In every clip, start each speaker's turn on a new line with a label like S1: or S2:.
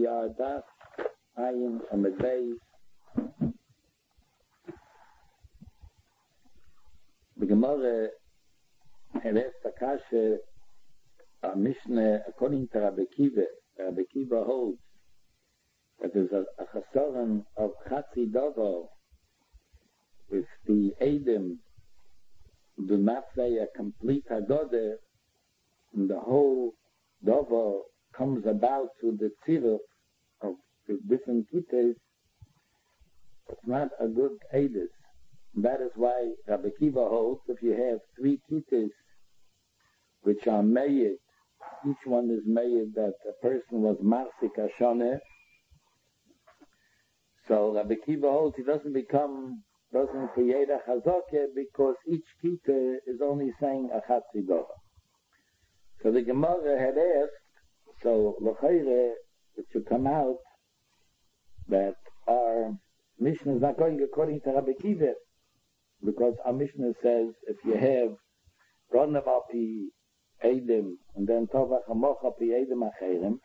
S1: We are Daf Ayin Amud Beis. The Gemara had asked the Kasha, our Mishnah, according to Rabbi Kiva. Rabbi Kiva holds that there's a chasaron of Chatzi Dovo if the Edom do not say a complete Haggadah, and the whole Dovo comes about through the tziruf of the different kitas. It's not a good edus. That is why Rabbi Kiva holds if you have three kitas which are made, each one is made that a person was marsik ashoneh. So Rabbi Kiva holds he doesn't create a chazakeh because each kita is only saying a chatzi dova. So the Gemara had asked, so l'chayre, it should come out that our Mishnah is not going according to Rabbi Kiva, because our Mishnah says if you have Ronav al pi Edom and then Tovach Hamoch al pi Edom acherim,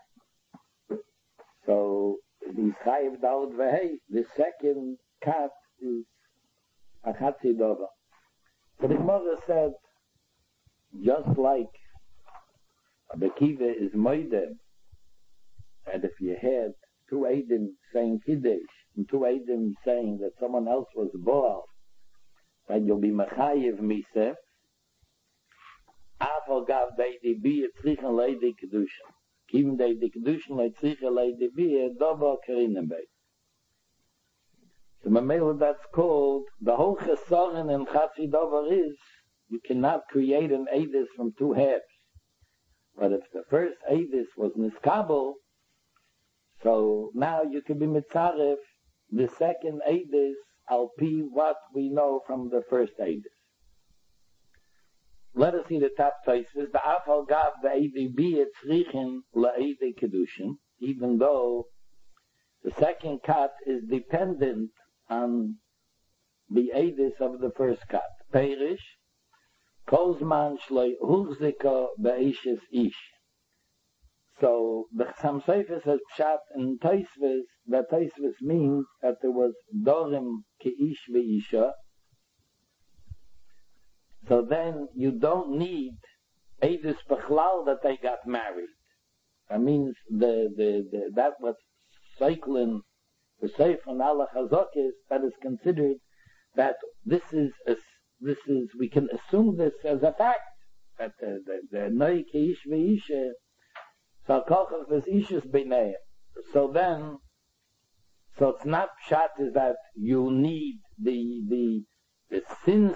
S1: so the Chayiv Daud Vehei, the second kat is a Chatzi Dova. So the Gemara said, just like Rabbi Kiva is Moedem, and if you had two Edom saying Kiddush and two Edom saying that someone else was Boal, then you'll be Mechayiv Miseh. Afal gav deidi bi tzrichen leidi kedushin. Even deidi kedushin le tzrichen leidi bi dovo kerinem bei. So Mamela, that's called the whole chesaron and chatzi dover is you cannot create an edis from two halves. But if the first edis was niskabel, so now you can be mitzaref the second edis al pi what we know from the first edis. Let us see the top places. The afal gav the ADB etzrichen la'edei kedushin, even though the second cut is dependent on the edis of the first cut. Perish, kolzman shloi huchzika be'ishes ish. So the Chassam Sofer says pshat in Tosfos, that Tosfos means that there was dorim keish ve'isha. So then you don't need edus bechlal that they got married. That means that was cycling the Sefer and Allah Chazakis that is considered that this is we can assume this as a fact that the Noi Keish Ve'isha Salkochach Ve'ishas B'nei. So it's not pshat is that you need since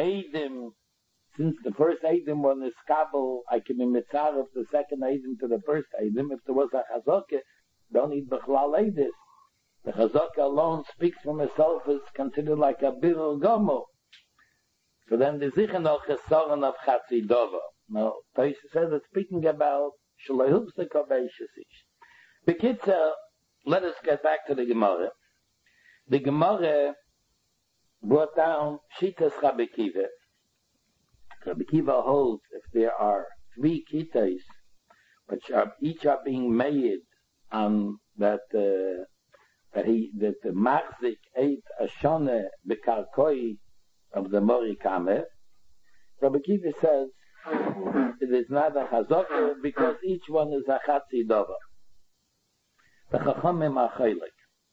S1: the first Eidim was niskabel, I can be mitzaref the second Eidim to the first Eidim. If there was a chazakah, don't need bechlal Eidis. The chazakah alone speaks for itself is considered like a birur gomo. So then the zichen al chesaron of chatzi dova. Now, Tosfos says it's speaking about shalehub sekabeishasish. Bekitzer, let us get back to the Gemara. The Gemara brought down Shitas Rabbi Kiva. Rabbi Kiva holds if there are three kitas, which each are being made on that the machzik ate a shone bekarkoi of the morikame. Rabbi Kiva says it is not a chazakah because each one is a chatzi dova. The chachamim are chaylik.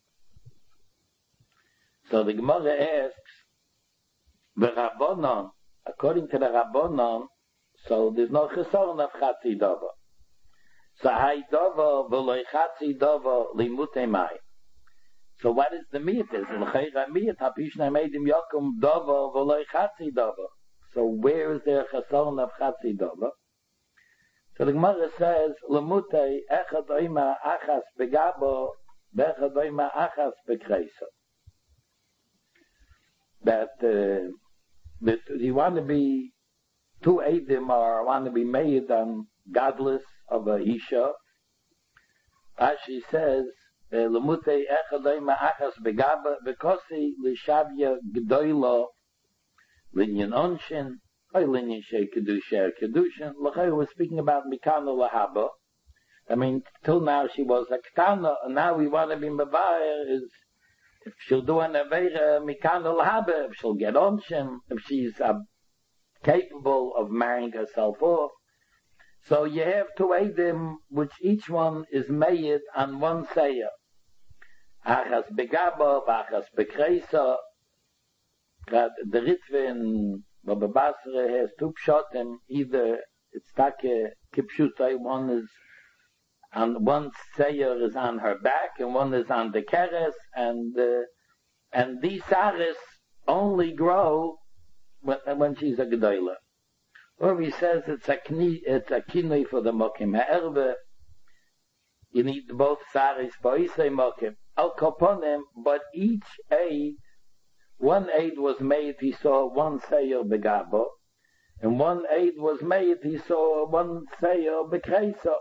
S1: So the Gemara asks, the Rabbanon, according to the Rabbanon, so there's no chesaron of chatzi dova. So hay dova v'loy chatzi dova limutei mai. So what is the mitzvah? L'chayra mitzvah hapishna meidim yokum dova v'loy chatzi dova. So where is there chesaron of chatzi dova? So the Gemara says, lemutei echad oima achas begabo, be'echad oima achas bekreisa. That you want to be two Eidim or want to be made on godless of a Isha. Rashi says, Lemutei echadayma achas begaba bekosi l'shavya g'doylo linyan onshin or linyan shei kedusha kedushin. L'chay was speaking about mikano lahaba I mean, till now she was a Ktana, and now we want to be Mevayer is, if she'll do an Aveira, Mikan al-Habe, if she'll get on Shem, if she's capable of marrying herself off. So you have two Eidim, which each one is made on one Seir. Achas Begaba, Achas Bekreisa. The Ritve in Baba Basra has two pshatim, either it's take kipshutai, one is on one Seir is on her back, and one is on the keres, and these saris only grow when she's a gedola. Or he says it's a kinui for the mokim ha'erve. You need both saris ba'isei mokim al koponim, but each aid, one aid was made, he saw one seir begabo, and one aid was made, he saw one seir bekreisa.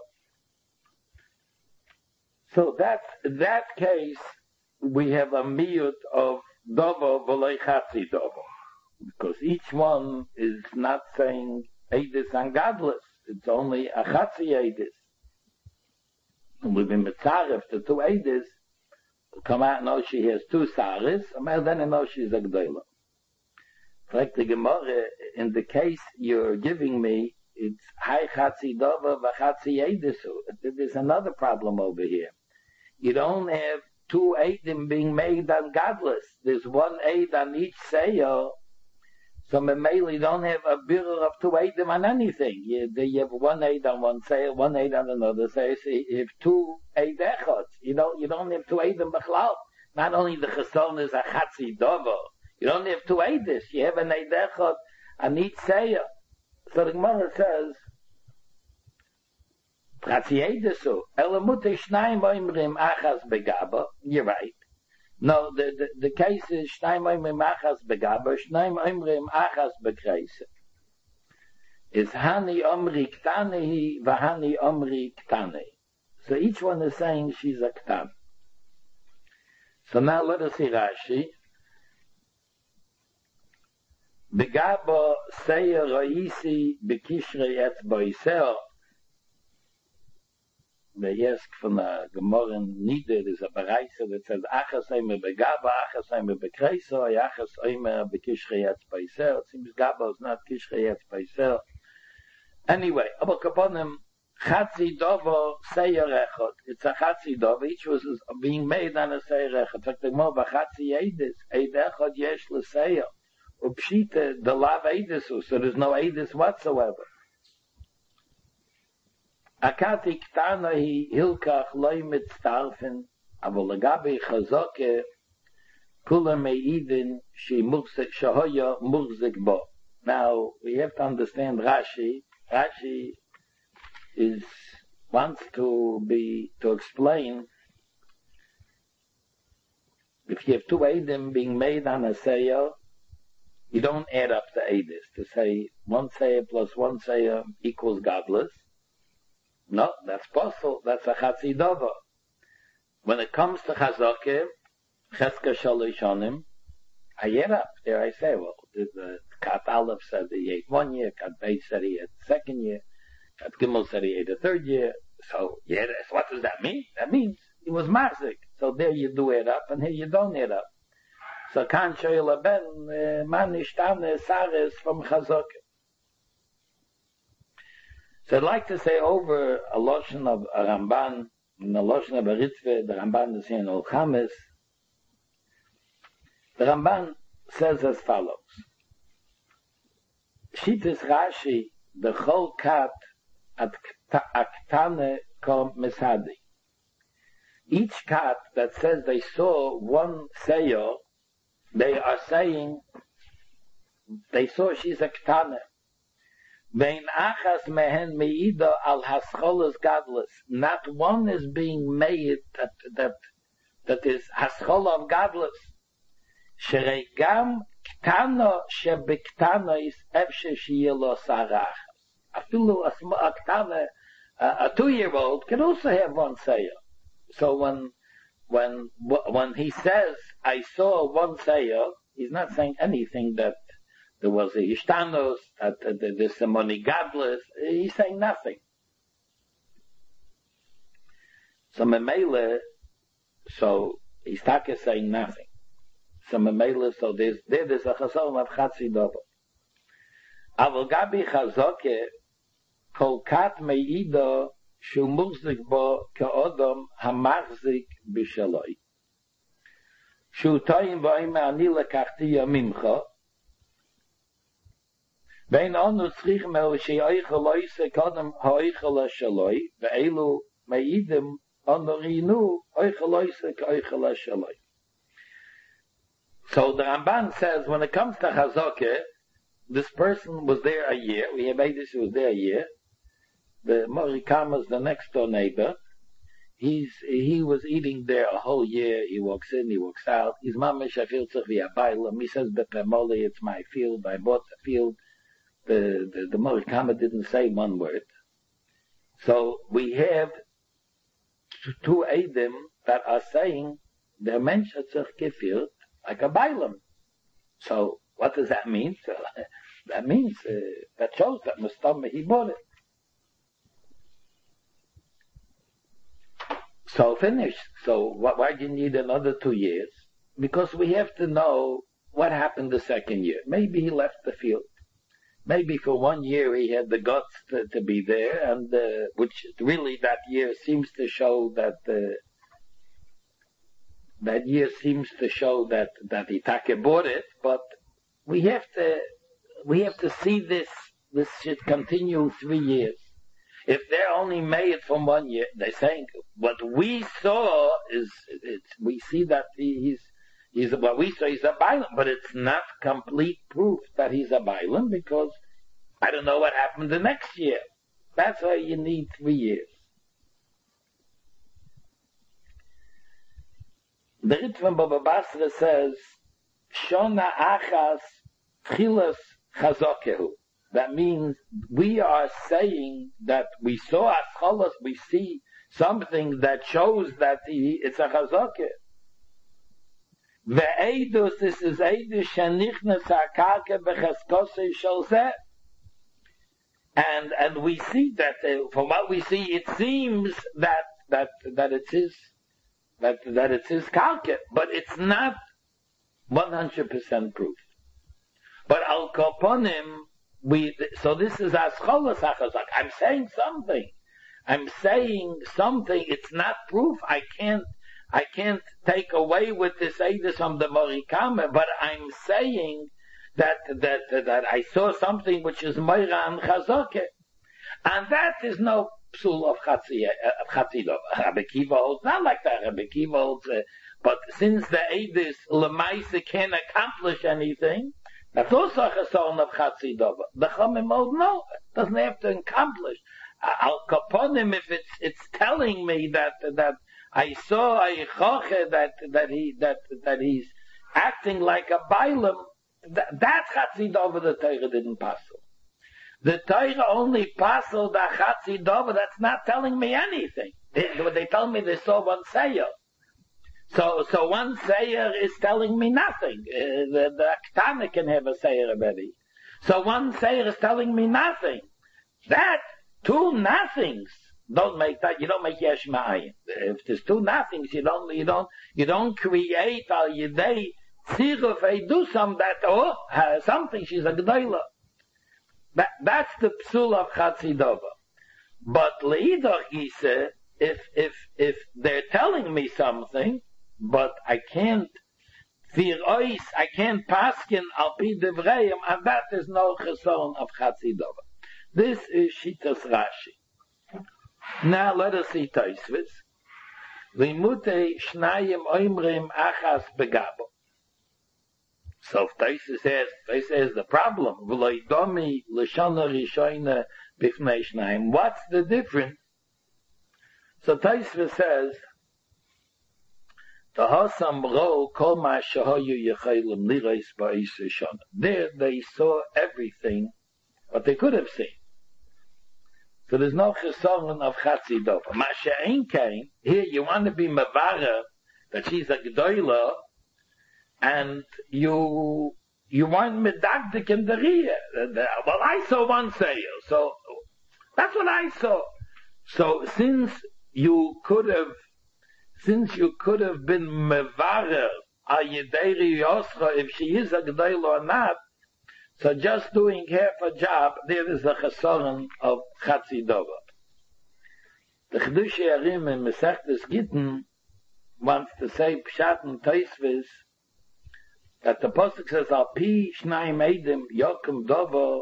S1: So that case, we have a miyut of dovo v'loi chatzi dovo. Because each one is not saying Eidis and godless. It's only a chatzi Eidis. And we've been mitzaref, the two Eidis, come out and know she has two saris, and then I know she's a gdoila. Like the Gemara, in the case you're giving me, it's hai chatzi dova v'chatzi Eidisu. There's another problem over here. You don't have two Eidim being made on godless. There's one Eid on each seir. So Memeli don't have a birur of two Eidim on anything. You have one Eid on one seir, one Eid on another seir. So you have two Eid echots. You don't have two Eidim b'chlal. Not only the cheson is a chatzi dovo. You don't have two Eidis. You have an Eid echot on each seir. So the Gemara says, you're right. No, the case is Shnaim Oimrim Achas Begaba, Shnaim Oimrim Achas Bekreise. Is Hani Omri Ktanehi, Vahani Omri Ktane. So each one is saying she's a Ktan. So now let us see Rashi. Begaba Seir Roisi Bekishrei Etz Boiseo. They ask from the Gemara Nieder, there's a Bereise that says, Achas Eimer Begaba, Achas Eimer Bekreiso, Achas Eimer Bekishrei Etz Beiser. It seems Gaba is not Kishrei Etz Beiser. Anyway, Aber Kaponim, Chatzi Dovo Seir Echot. It's a Chatzi Dovo, each was being made on a Seir Echot. It's like the Gemara, Chatzi Eidis, Eid Echot Yesh L'Seir. Upshite, the Lav Eidisu, so there's no Eidis whatsoever. Akati Ktana hi hilkach loy mitztarfen, aber legabi chazoke kula meidin shehoya murzik bo. Now, we have to understand Rashi. Rashi wants to explain, if you have two Eidim being made on a Seir, you don't add up the Eidis to say one Seir plus one Seir equals godless. No, that's possible. That's a Chatzi Dova. When it comes to Chazake, Cheska Shalishonim, I add up. There I say, well, the Kat Aleph said he ate 1 year, Kat Beit said he ate the 2nd year, Kat Gimel said he ate the 3rd year. So, yeah, what does that mean? That means he was Mazik. So there you do add up, and here you don't add up. So, Kan Shoyel Ben, Man Nishtane Sares from Chazake. So I'd like to say over a lotion of a Ramban, and a lotion of a Ritve, the Ramban is here in Ol Chamis. The Ramban says as follows. Shitas Rashi, the Chol Kat at Aktane Kom Mesadi. Each kat that says they saw one Seir, they are saying they saw she's a Ktane. Vein achas mehen meida al hascholas gadlus. Not one is being made that is haschola of gadlus. Sheregam ktano shebektano is efshe sheyelo sarachas. Afilu a ktana, a 2-year-old can also have one seir. So when he says I saw one seir, he's not saying anything that there was a Ishtanos, that there's a money godless. He's saying nothing. So Memele, so he's talking saying nothing. So Memele, so there's a chazon of Chatzi Dova. Aval Gabi Chazoke, Kol Kat Meido, Shu Murzik Bo, Ke'odom HaMachzik B'Shaloi. Shu Toim Vo'im Ani Lekachti Yamimcha, Bein Onu Tzrich Mel She'oichel Oise Kodem Ha'oichel HaShaloi, Ve'elu Meidim Onu Rinu Oichel Oise K'oichel HaShaloi. So the Ramban says, when it comes to Chazoke, this person was there a year. We have Eidish who was there a year. The Morikama is the next door neighbor. He was eating there a whole year. He walks in, he walks out. His mamish, I feel tzich v'yabaylam. He says, Bepemoli, it's my field. I bought the field. The Morikama didn't say one word. So we have two Eidim that are saying, der Mensch hat sich gefühlt like a bailam. So what does that mean? So, that means, that shows that Mustama, he bought it. So finished. So why do you need another 2 years? Because we have to know what happened the second year. Maybe he left the field. Maybe for 1 year he had the guts to be there, and which really that year seems to show that he take bought it. But we have to see this should continue 3 years. If they're only made from 1 year, they're saying what we saw we see that he's what we saw he's a bailam, but it's not complete proof that he's a bailam, because I don't know what happened the next year. That's why you need 3 years. The Ritvan Baba Basra says, Shona achas tchilas chazokehu. That means we are saying that we saw Ascholos, we see something that shows that it's a chazokeh. Ve'edus, this is edus shenichnas ha'karke b'chaskosei shel zeh. And we see that, from what we see, it seems that it's his karke, but it's not 100% proof. But al koponim, so this is Ascholos HaChazak. I'm saying something. It's not proof. I can't take away with this Eidus from the Morikama, but I'm saying that I saw something which is Moira and Chazoke. And that is no psul of Chatzidov. Rabbi Kiva holds not like that. Rabbi Kiva holds, but since the Eidus Lemaisa can't accomplish anything, that's also a chesron of Chatzidova. The Chomim hold no, it doesn't have to accomplish. Al kaponim, if it's telling me that I saw a choche that he's acting like a bailam, that Chatzidova the Torah didn't passel. The Torah only passel the Chatzidova. That's not telling me anything. They tell me they saw one sayer. So one sayer is telling me nothing. The Aktana can have a sayer already. So one sayer is telling me nothing. That, two nothings, don't make that, you don't make yesh ma'ayin. If there's two nothings, you don't create al yidei tziruf do some that, something, she's a g'dayla. That's the psul of Chatzidova. But leidach gise, if they're telling me something, but I can't paskin al pi devreim, and that is no chesron of Chatzidova. This is Shitas Rashi. Now let us see Tosfos. Limutei shnayim oimrim achas begabo. So Tosfos says the problem. V'lo domi l'shana rishoyna b'fnei shnayim. What's the difference? So Tosfos says, there they saw everything what they could have seen. So there's no chesaron of Chatzidova. Masha'in came, here you want to be mavara, that she's a g'doyla, and you want medagdik in the rear. Well, I saw one sayer, so that's what I saw. So since you could have since you could have been mevarer a yederi yoscha if she is a g'dayla or not, so just doing half a job, there is a chesaron of chatzi dova. The Chidush Yarim in Masechtas Gittin wants to say Pshat and Tosfos that the pasuk says al pi shnayim edim yokum dova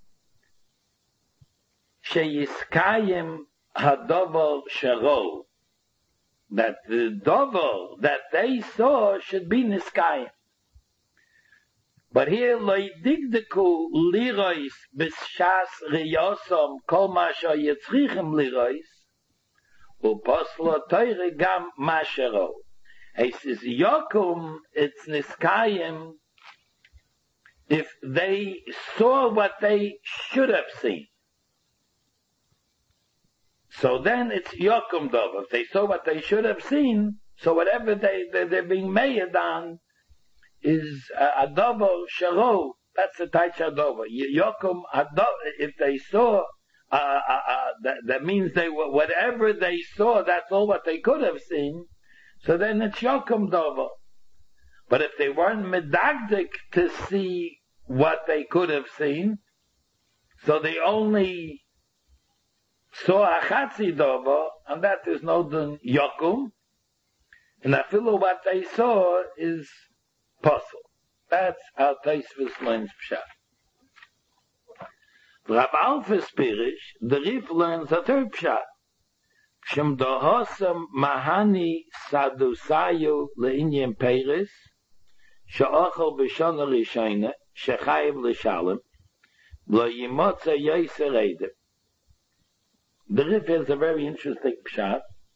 S1: sheyiskayim hadover shero, that the dover that they saw should be niskayim. But here loidigdeku lirois b'shas riyosom kol ma sheyitzrichim lirois uposlo teire gam mashero. He says yokum it's niskayim if they saw what they should have seen. So then it's yokum dov. If they saw what they should have seen, so whatever they're being made on is a dovo sharo. That's the taisha dovo. Yokum if they saw, that means they were, whatever they saw, that's all what they could have seen. So then it's yokum dovo. But if they weren't medagdik to see what they could have seen, so they only saw a chatzi dovo, and that is no dun yokum, and afilu what they saw is possible. That's how Tosfos learns pshat. Rav Alfus Pirish, the Rif learns a third pshat. Shem dohosam mahani sadusayu leinyan peiris she'ochel b'shana rishayna shechayiv l'shalem lo yimotza yoser edem. The Rif has a very interesting pshat.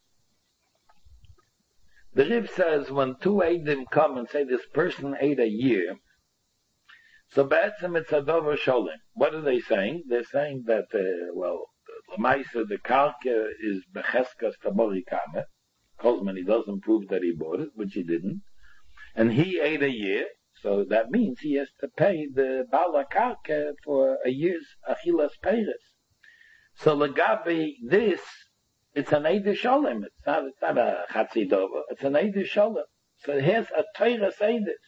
S1: The Rif says when two Eidim come and say this person ate a year, so ba'etzem it's a dover sholem. What are they saying? They're saying that, the Lamaisa, the karka is becheskas tamori kame. Kozman, he doesn't prove that he bought it, which he didn't. And he ate a year, so that means he has to pay the bala karka for a year's achilas peiris. So legabi this, it's an Eidish Sholem. It's not a Chatzi Dova. It's an Eidish Sholem. So here's a Torah Eidish.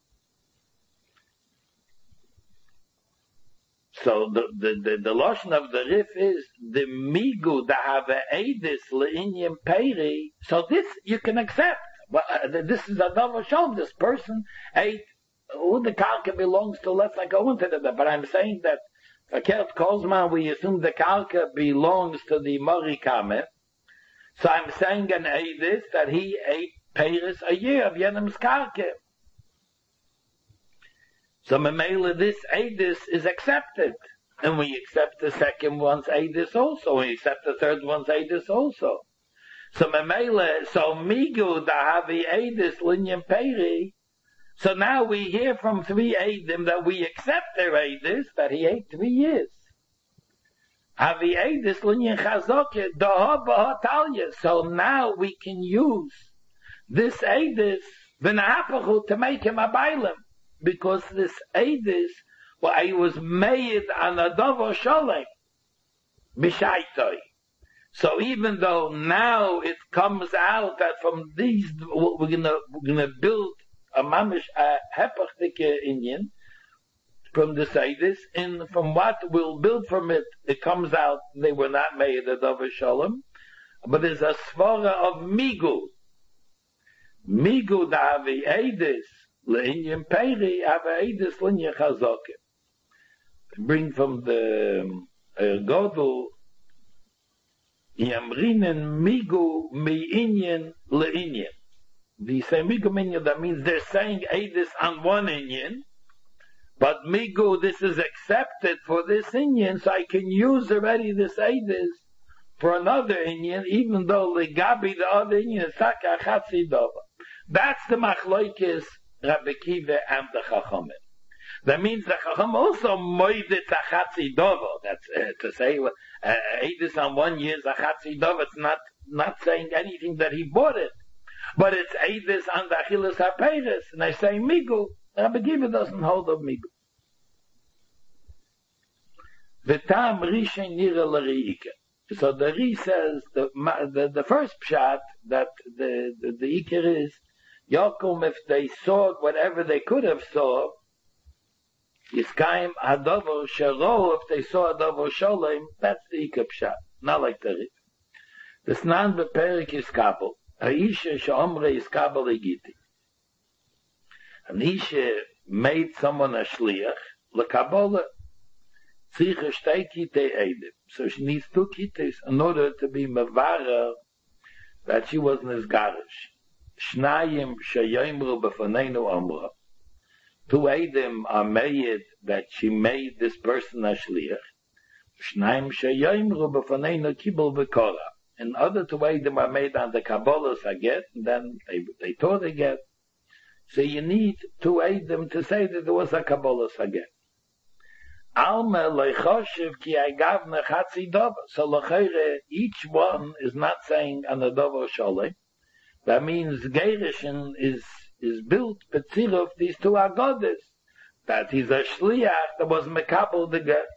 S1: So the Lashon of the Rif is the Migu da have Eidish le'inyim Peri. So this you can accept. This is a Dova Sholem. This person ate who the Karka belongs to. Let's not go into that. But I'm saying that Fakert Kozman, we assume the Karka belongs to the Morikame. So I'm saying an Eidis that he ate Peiris a year of Yenim's Karka. So Memela, this Eidis is accepted. And we accept the second one's Eidis also. We accept the third one's Eidis also. So Memela, so Migu Dahavi Eidis Linyan Peri. So now we hear from three Eidim that we accept their Eidis, that he ate 3 years. Havi Eidis Linyan Chazoke Daha Talya. So now we can use this Eidis V'nahapachu to make him a Bailim. Because this Eidis, he was made on a Dovo Sholem. B'shaitoi. So even though now it comes out that from these, we're gonna build a mamish hepachdike Indian from the Seidis, and from what we'll build from it, it comes out they were not made a Dover Shalom, but there's a svara of Migu. Migu da avi Eidis le'inyan Peri avi Eidis l'inyan Chazoke. Bring from the Godel Yamrinen Migu mi'inyan le'inyan. The say Migu minyan, that means they're saying Eidis on one Inyan, but Migu, this is accepted for this Inyan, so I can use already this Eidis for another Inyan, even though Legabi, the other Inyan, is Taka Chatzi Dova. That's the Machloikis Rabbi Kiva and the Chachamim. That means the Chacham also moided a Chatzi Dova. That's to say, Eidis on 1 year is a Chatzi Dova. It's not saying anything that he bought it. But it's Eidis on the Achilas HaPeiris. And I say Migu. Rabbi Kiva doesn't hold of Migu. V'tam Rishon Nira L'Reika. So the Ri says the first pshat that the Iker is Yokum, if they saw whatever they could have saw, Yiskayim Hadovo Sharo, if they saw Hadovo Sholem, that's the Iker pshat, not like the Ri. The Snan beperik Yiskabel, Aisha Shomre Yiskabel Egiti. An Isha made someone a shliach, Lekabola, Tzricha shtei kitei edim. So she needs 2 kites in order to be mevara that she wasn't as garish. Shnayim sheyomru b'faneinu amra. 2 edim are made that she made this person a shliach. Shnayim sheyomru b'faneinu kibul v'kora. And other 2 edim are made on the Kabbalah's haget, and then they taught the get. So you need 2 edim to say that there was a Kabbalah's haget. Alma leichoshev ki agavna chatzi dova. So lachere, each one is not saying an adovo sholem. That means Gerishin is built betzir of these 2 agodas. That he's a shliach that was mekabel the get.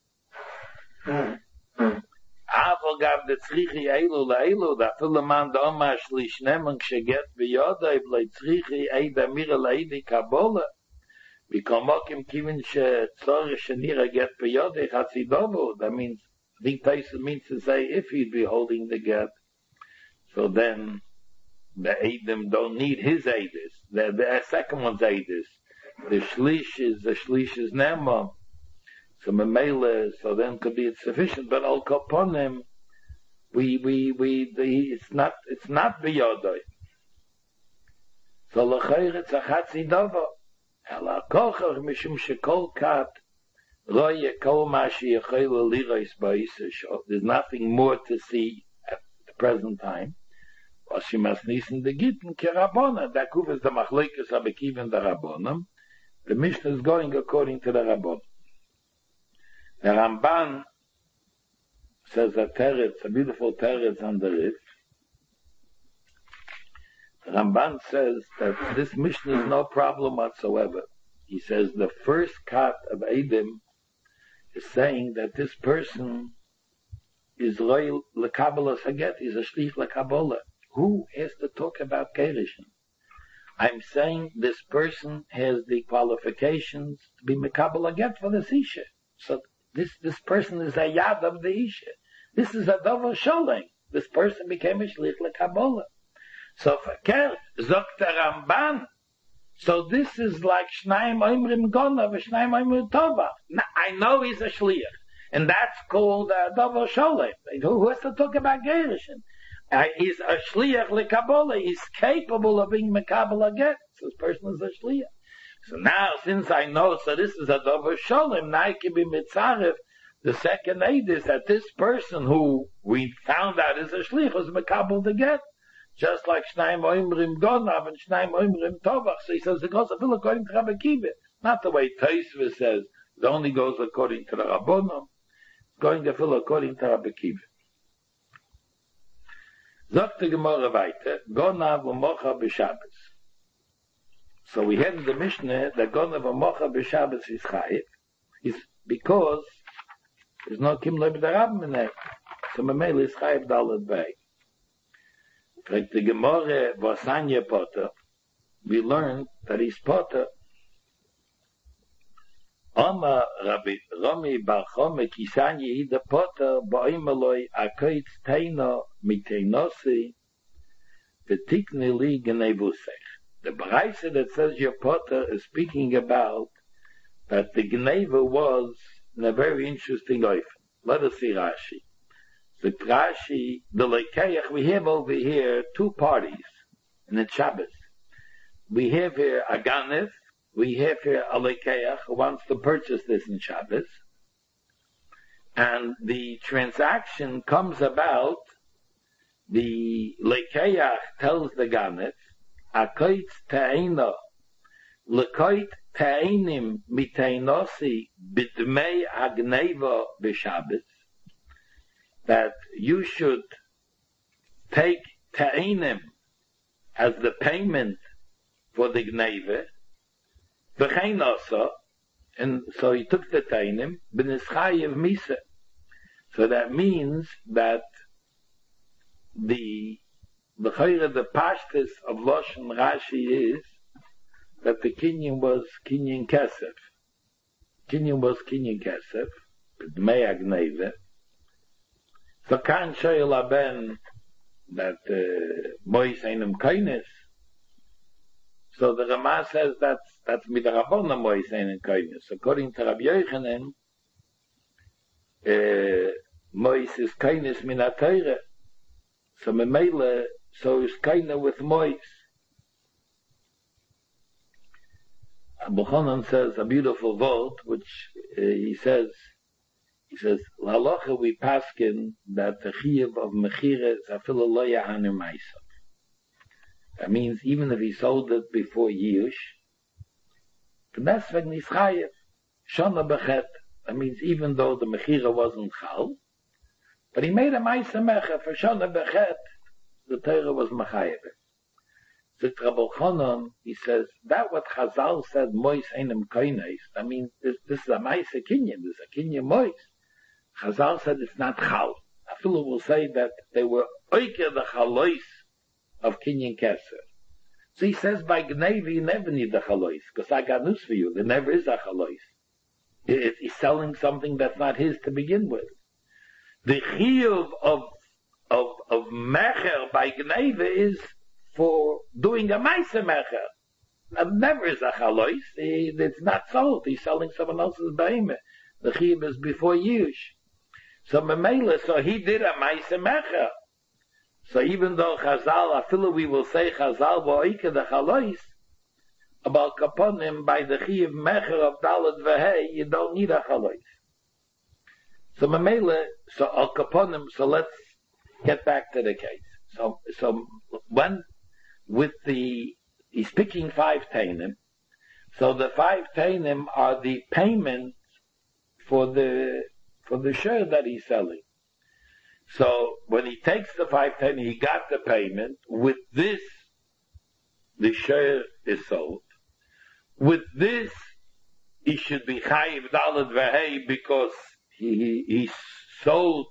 S1: Aval gav the tzrichi eilu leilu, that filaman da oma shlish nemen ksheget v'yodai v'lei tzrichi eida mira leidi kabola. Bikomokim kivin shetzor shenira get beyodei chatzidovo. That means, I think Taisa means to say, if he'd be holding the get, so then the Eidim don't need his Eidis. The second one's Eidis. The Shlish is Nemo. So Memele, so then could be sufficient, but Al Koponim, it's not beyodei. So L'chayr it's a chatzidovo. There's nothing more to see at the present time. The Mishnah is going according to the Rabbanon. The Ramban says a teretz, a beautiful teretz under it. The Ramban says that this Mishnah is no problem whatsoever. He says the first cut of Eidim is saying that this person is loyal lekabbalah saget, is a shlich lekabbalah. Who has to talk about Kerishin? I'm saying this person has the qualifications to be mekabbalah get for the Isha. So this person is a yad of the Isha. This is a dover sholem. This person became a shlich lekabbalah. So verkehrt, sagt der Ramban, so this is like Shnaim Oimrim Gona, Shnaim Oimrim Tova. Now, I know he's a shliach, and that's called Dover Sholem. Who has to talk about Gerishin? He's a shliach lekabbalah. He's capable of being mekabbalah get. So this person is a shliach. So now, since I know, so this is a Dover Sholem, now I can be mitzaref. The second aid is that this person who we found out is a shliach was mekabbalah the get. Just like Shnaim Oimrim Gonav and Shnaim Oimrim Tovach. So he says it goes according to Rabbi Kiva. Not the way Taisva says it only goes according to the Rabbanon. It's going to fill according to Rabbi Kiva. Sagt die Gemara weiter, Gonav u'mocha b'Shabbos. So we had in the Mishnah that Gonav u'mocha b'Shabbos is chayiv. It's because there's no kim lo b'darab mineh. So Mamela is chayiv dalad bay. Like the Gemara Vasanya Potter, we learned that he's Potter. Oma Rabbi Romi Bar Chome Kisanya Ida Potter Ba'im Akoitz Teino Miteinosi V'tikni Li Gnevusech. The Braisa that says your Potter is speaking about that the Gneva was in a very interesting life. Let us see Rashi. The Rashi, the Lekeach, we have over here 2 parties in the Shabbos. We have here a Ganef, we have here a Lekeach who wants to purchase this in Shabbos. And the transaction comes about, the Lekeach tells the Ganef, Akoit Ta'ino, Lekoit Ta'inim Miteinosi Bidmei Agneva B'Shabbos, that you should take ta'inim as the payment for the gneve, v'chein also, and so he took the ta'inim, b'nischayev misa. So that means that the pashtus of Lashon Rashi is that the kinyan was kinyan kesef. Kinyan was kinyan kesef, Dmei Agneve. So kan shoyel aben that Mois einem Kainis. So the Rama says that's midrabona Mois einem Kainis. According to Rabbi Yochanan, Mois is Kainis min ha-Torah. So Memele, so is Kaina with Mois. Abu Chanan says a beautiful vote, which he says, L'halacha we paskin that the chiyuv of mechira is afilu lo yahanu ma'asav. That means even if he sold it before Yush, the deswegen is chayev. Shana bechet. That means even though the mechira wasn't chal, but he made a ma'aseh mecher for shana bechet, the Torah was mechayev. So Rabbi Chanan, he says, that what Chazal said, Mois einem koines, I mean, this is a ma'aseh kinyan, this is a kinyan Mois. Chazal said it's not chal. Afilu will say that they were oiker the chalois of kinyan keser. So he says by Gnevi you never need the chalois, because I got news for you, there never is a chalois. He's selling something that's not his to begin with. The chiyuv of mecher by Gneve is for doing a ma'aseh mecher. And never is a chalois. It's not sold. He's selling someone else's behemoth. The chiyuv is before Yush. So Memele, so he did a ma'aseh mecher. So even though Chazal, afilu we will say Chazal v'oike the chalois, about kaponim by the chiyuv mecher of Dalet v'hei, you don't need a chalois. So Memele, so al kaponim, so let's get back to the case. So when, with he's picking 5 tainim, so the 5 tainim are the payment for the share that he's selling. So when he takes the 5 tainim, he got the payment. With this, the share is sold. With this, he should be chayiv dalet v'hei because he sold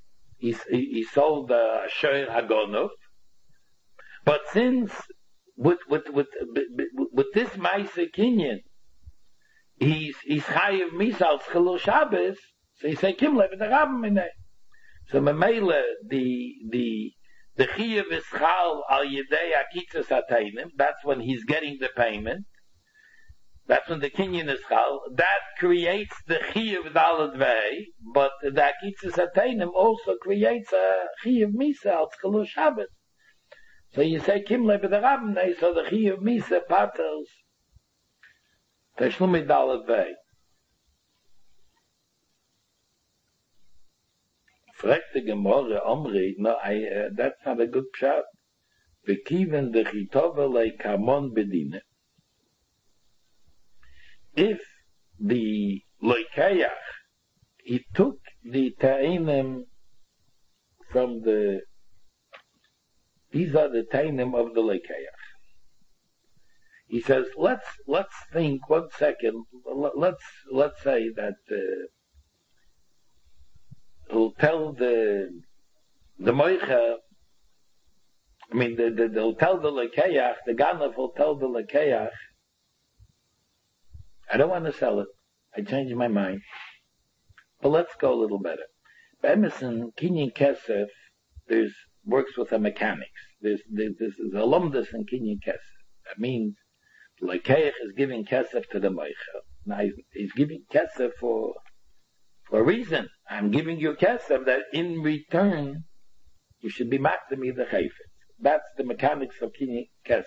S1: the share hagonov. But since with this ma'aseh kinyan, he's chayiv misal chilul Shabbos, so he say kim lev derabim minay. So memele the chiyuv is chal al yedei akitzas hateinim. That's when he's getting the payment. That's when the kinyan is chal. That creates the chiyuv dalet vei, but the akitzas hateinim also creates a chiyuv misal chilul Shabbos. So you say kim lev derabim minay. So the chiyuv misal patels teshlumi dalet vei. Fragt the Gemara, Omri, no, that's not a good pshat. V'kiven the chitova le kamon bedine. If the loikayach, he took the ta'inim from these are the ta'inim of the loikayach. He says, let's think 1 second, let's say that, who'll tell the moicha, I mean, they'll tell the lekeach, the ganav will tell the lekeach, I don't want to sell it. I changed my mind. But let's go a little better. Emerson, Kinyan Kesef, works with the mechanics. This is a lumdus in Kinyan Kesef. That means the lekeach is giving Kesef to the moicha. Now he's giving Kesef for a reason. I'm giving you kesef that in return you should be makdami the chayfetz. That's the mechanics of kinyan kesef.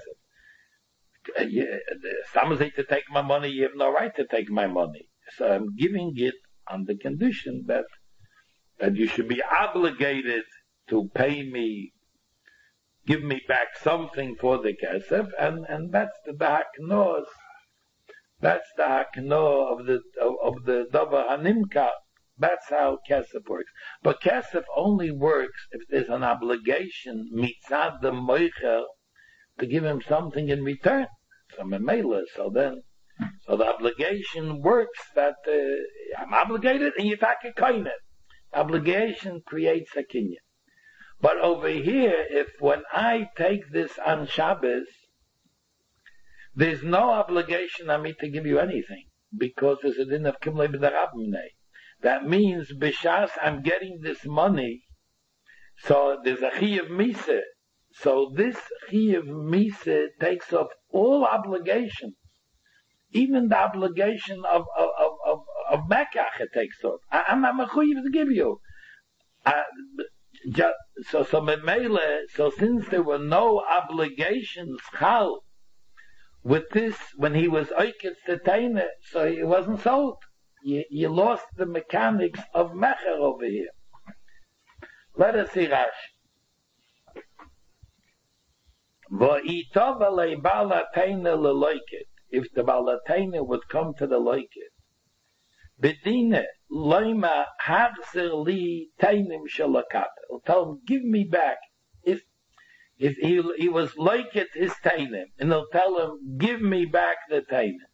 S1: Someone says to take my money, you have no right to take my money. So I'm giving it on the condition that you should be obligated to pay me, give me back something for the kesef, and that's the haknos. That's the hakno of the davar hanimka. That's how kesef works. But kesef only works if there's an obligation mitzad the moicher to give him something in return. So the obligation works that I'm obligated and you take a koine. Obligation creates a kinyan. But over here, if when I take this on Shabbos, there's no obligation on me to give you anything, because there's a din of Kimlei B'darabimnei. That means, B'shas, I'm getting this money, so there's a Chiyuv Misa. So this Chiyuv Misa takes off all obligations. Even the obligation of Mekach it takes off. I'm not mechuyev to give you. So since there were no obligations, chal, with this, when he was oiketz tetaina, so it wasn't sold. You lost the mechanics of Mecher over here. Let us see Rashi. V'itov alei balateina leloiket. If the balateina would come to the loiket, bedine loima hachzer li tainim shalakata. He'll tell him, give me back. If he was loiket his tainim, and he'll tell him, give me back the tainim.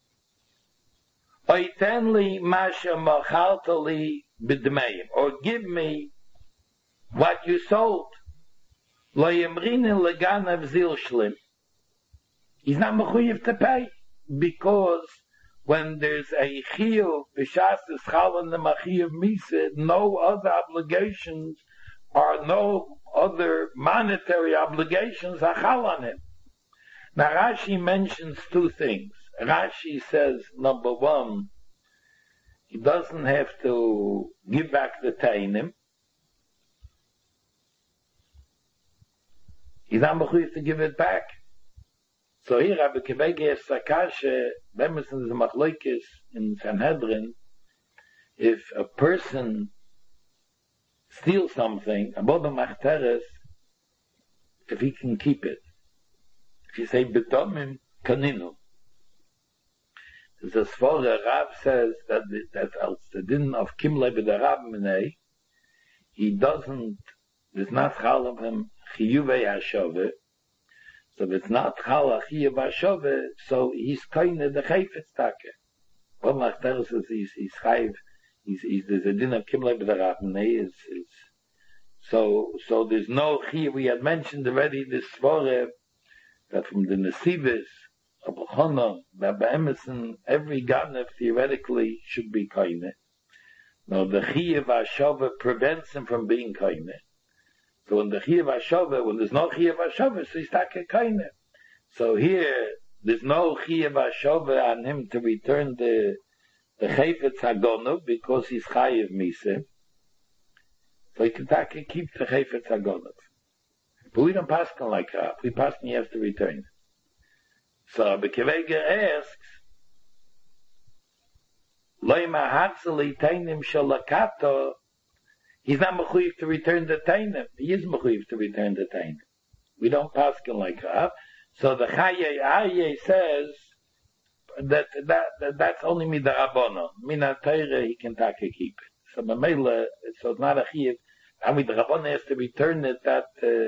S1: Oiten li masha machalta li b'dmeim, or give me what you sold. Lo yemrinin leganav zil shlim. He's not mechuyev to pay, because when there's a chiyuv, b'shas is chal and the machiyuv misa, no other obligations or no other monetary obligations are chal on him. Now Rashi mentions two things. Rashi says, number one, he doesn't have to give back the tainim. He's not mechuyev to give it back. So here, Rabbi Kibege Sakashe, Bemerson is a machlokes in Sanhedrin. If a person steals something, above the machteres, if he can keep it. If you say betomim kaninu. The Sforah Rav says that als the din of Kimlei B'darabimnei, he doesn't, there's not chal of him chiyuvei hashove. So if it's not chal chiyuv hashove, so he's kind of the chayfetz take. Well, Machteres says he's chayv, there's a din of Kimlei B'darabimnei, so there's no chiyuv. We had mentioned already this Sforah that from the Nesivos, Abu Chana, Rabbi Emerson, every Ganev theoretically should be kaineh. Now the Chiyuv HaShavah prevents him from being kaineh. So when the Chiyuv HaShavah, when there's no Chiyuv HaShavah, so he's taka kaineh. So here, there's no Chiyuv HaShavah on him to return the Chayfetz HaGonav because he's Chayiv Misa. So he can taka keep the Chayfetz HaGonav. But we don't pass him like that. We pass him, he has to return it. So Rabbi Kivega asks, Loima Hatzali Tainim Shalakato, he's not mechuyev to return the Tainim. He is mechuyev to return the Tainim. We don't pass him like that. So the Chaye Aye says that's only Midarabono. Mina Teire, he can take keep it. So Mamela, so it's not a Chiyev. I mean, the Rabbono has to return it that,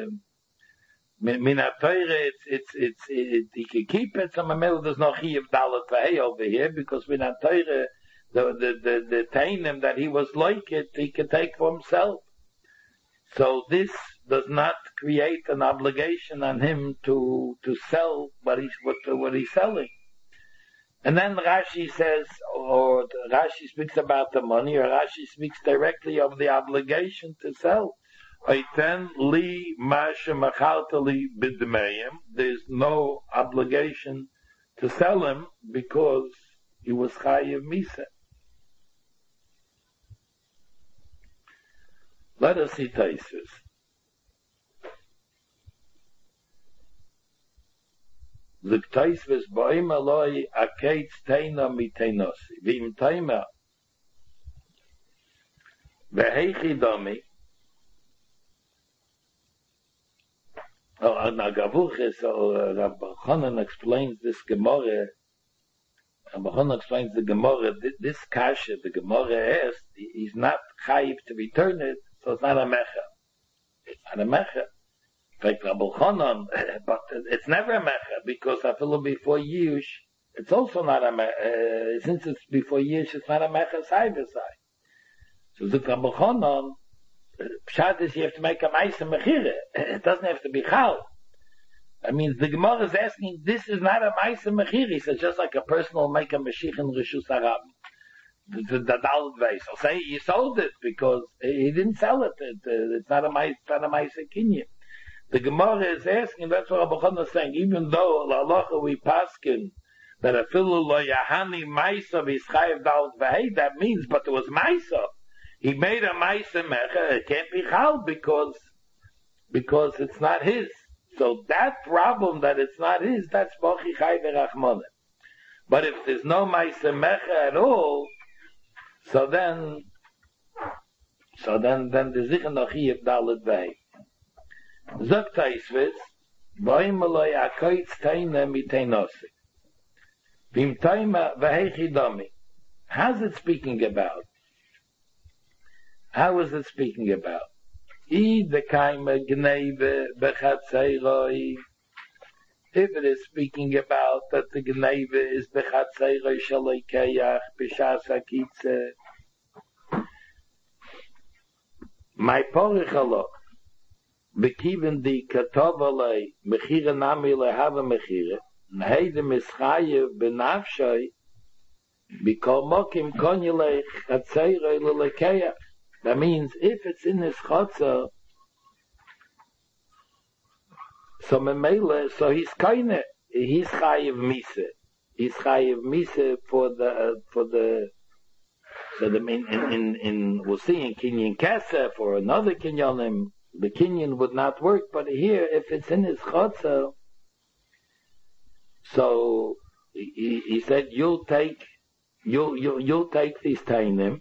S1: Mina Teire, he can keep it. So Mamela, there's no Chiyev Dalet Vahei over here, because Mina Teire, the Tainim that he was like it, he can take for himself. So this does not create an obligation on him to sell what he's selling. And then Rashi says, or Rashi speaks about the money, or Rashi speaks directly of the obligation to sell. There's no obligation to sell him because he was Chayiv Misa. Let us see Taisus. The Taisus Boim Eloi Akeit Teina Miteinosi. Vim Taima Vehechi Domi. Oh, Nagavuche, so Rabbi Chanan explains this Gemara. Rabbi Chanan explains the Gemara. This Kasha, the Gemara asks, he's not chayiv to return it, so it's not a mecha. It's not a mecha. Like Rabbi Chanan, but it's never a mecha, because I feel before Yush, it's also not a mecha. Since it's before Yush, it's not a mecha side by side. So the Rabbachanan, Pshat is you have to make a Maisa Mechira. It doesn't have to be Chal. I mean, the Gemara is asking, this is not a Maisa Mechira. He says, just like a person will make a Mashiach in Rishus Harab. The Dalit Vase. I'll say he sold it because he didn't sell it. It's not a Maisa Kinyan. The Gemara is asking, that's what Rabbi Chana is saying, even though L'Alacha we paskin that a filu lo yahani Maisa v'ischayev Dalit Vahei, that means, but there was Maisa. He made a Maisa Mecha, it can't be Chal because it's not his. So that problem that it's not his, that's Bochi Chai V'Rachmonim. But if there's no Maisa Mecha at all, so then the Zichon noch Yif Dalit Vahei. Zok Taisvis, Boim Eloi Akoitz Teine Miteinosi. Vim Toima V'Hechi Domi. How's it speaking about? How is it speaking about? I de Kaima Gneve Bechatzeiroi. If it is speaking about that the Gneve is Bechatzeiroi Shaloi Keyach B'Shas HaKitze. My Porich Halach. Bekiven di Katovalei Mechira Nami Lehava Mechira. Heide Mischayev Benafshoi. Bikol Mokim Konyelech Chatzeiroi Lelekeyach. That means if it's in his chotzer, so memele, so he's chayiv mise. He's chayiv mise for the in we'll see in Kinyan Kesef or another Kinyanim, the Kinyan would not work, but here if it's in his chotzer, so he said you'll take these tainim.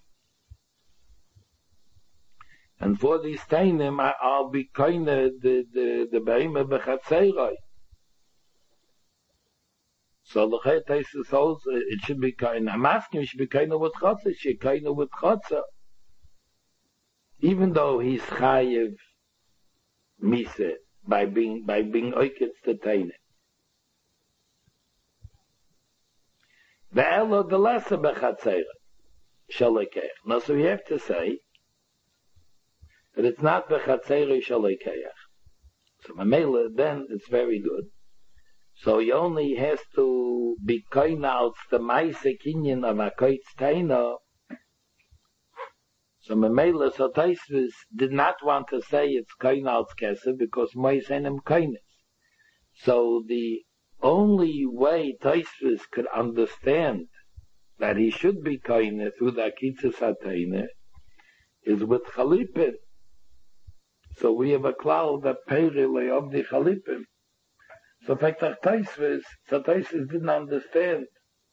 S1: And for these tainim, I'll be kind of the behemoth bechatzeiroi. So the Chet is also, it should be kind. I'm asking, it should be kind of with chotzer. It should be kind of with chotzer. Even though he's chayiv mise by being oiketz the tainim. Ve'elo the lesser bechatzeiroi shalekech. Now, so we have to say. But it's not the Chatzeri Shalei Keyach. So Mamela, then it's very good. So he only has to be koinauts the Maise Kinyan of Akoitz Taina. So Mamela, so Taisvis did not want to say it's koinauts Kesef because Mois enem koines. So the only way Taisvis could understand that he should be koine through the Akitzis HaTaina is with Chalipin. So we have a cloud that Perile of the Chalipim. So Taisvis didn't understand.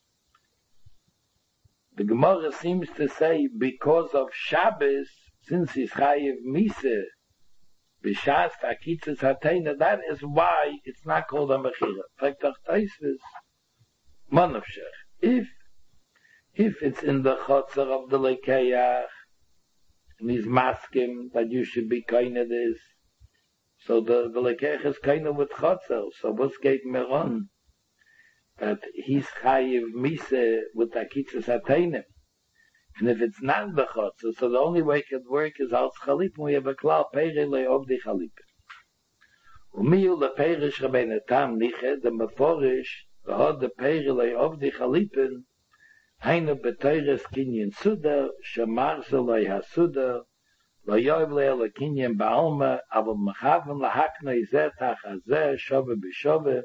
S1: The Gemara seems to say because of Shabbos, since he's Chayiv Mise, B'Shas Akitzis HaTeina, that is why it's not called a Mechira. Taisvis, Manavshech. If it's in the Chotzer of the Lekeyach, and he's masking that you should be kind of this. So the lekech is kind of with chotzer. So what's gave Meron? That he's chayiv mise with akitzis hateinim. And if it's not the chotzer, so the only way it could work is als chalipim. We have a klal peirele of the chalipim. Umiyu leperish Rabbeinu Tam niche the meforish v'hod the peirele of the chalipim. Heine beteires kinyan suda, shamar zeloi hasuda, lo yoiv le'el kinyan ba'alma, aval mechaven lahakna izeh tachazeh, shove b'shove,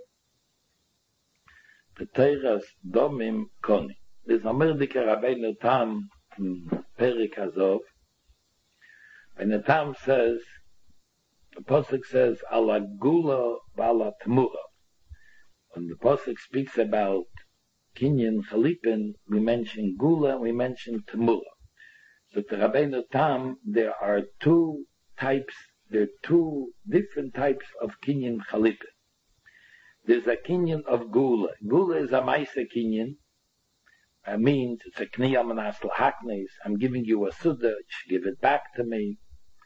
S1: beteires domim koni. This Amerdike Rabbeinu Tam, Perik Hazov, Rabbeinu Tam says, the Pasuk says, ala gula v'ala tmura. When the Pasuk speaks about Kinyan Chalipin, we mention Gula, we mention Temura. So to Rabbeinu Tam, there are two different types of Kinyan Chalipin. There's a Kinyan of Gula. Gula is a Maisa Kinyan. It means it's a Kniya Manas Lahaknes. I'm giving you a Suda, you should give it back to me.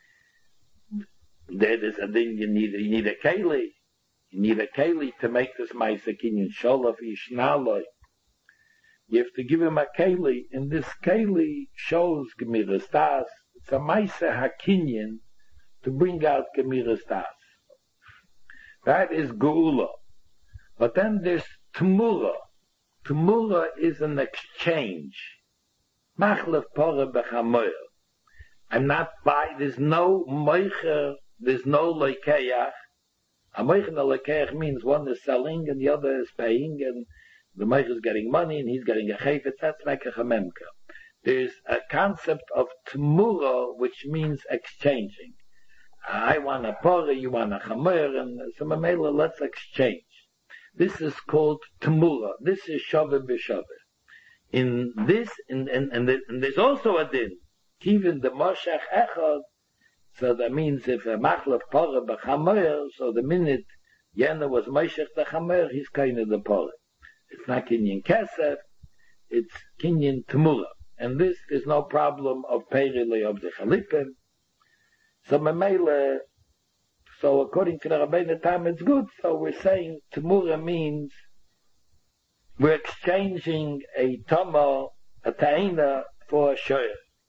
S1: There is a thing, you need a Keli. You need a Keli to make this Maisa Kinyan. Sholav Yishnaloi. You have to give him a keli, and this keli shows Gemiras Das, It's a Maisa Hakinyan to bring out Gemiras Das. That is Geula. But then there's Tmura. Tmura is an exchange. Machlef Pore Bechamoyer. I'm not by, there's no Meicher, there's no Leikeach. A Meicher and a Leikeach means one is selling and the other is paying, and the Meicher is getting money and he's getting a chayfetz. That's like a chamemka. There's a concept of Tmura, which means exchanging. I want a Pore, you want a Chamoyer, and so Mamela, let's exchange. This is called Tmura. This is Shaveh B'Shaveh. In this, and there's also a din. Even the Moshach Echad, so that means if a Machlef Pore B'Chamoyer, so the minute Yena was Moshach the Chamoyer, he's kind of the Pore. It's not Kinyan Kesef, it's Kinyan Tmura. And this is no problem of Perile of the Chalipim. So Mamela, so according to the Rabbeinu Tam, it's good. So we're saying Tmura means we're exchanging a Tama, a Ta'ina, for a Shoyer.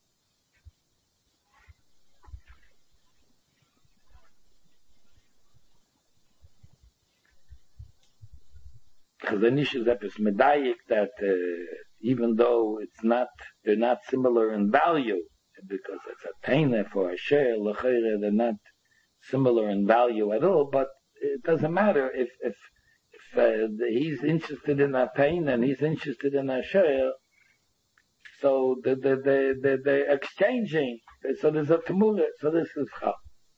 S1: Chazanish is epis medayik that even though they're not similar in value, because it's a Ta'ina for a Shoyer, l'chayre, they're not similar in value at all, but it doesn't matter if he's interested in a pain and he's interested in a share, so they're exchanging. So there's a Tmura, so this is Chal.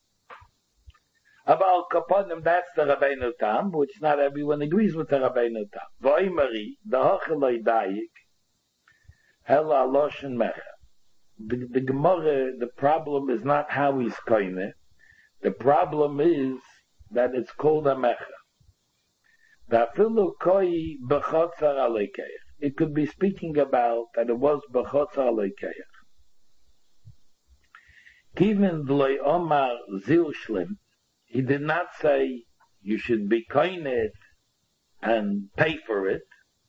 S1: About Kaponim, that's the Rabbeinu Tam, which not everyone agrees with the Rabbeinu Tam. V'oimari, the Hocheloi Dayik, Hela Loshen Mecha. The Gemara, the problem is not how he's koine. The problem is that it's called a Mecha. It could be speaking about that it was B'chotza Aleikeach. Given V'loi Omar Zil Shlim, he did not say you should be koine it and pay for it.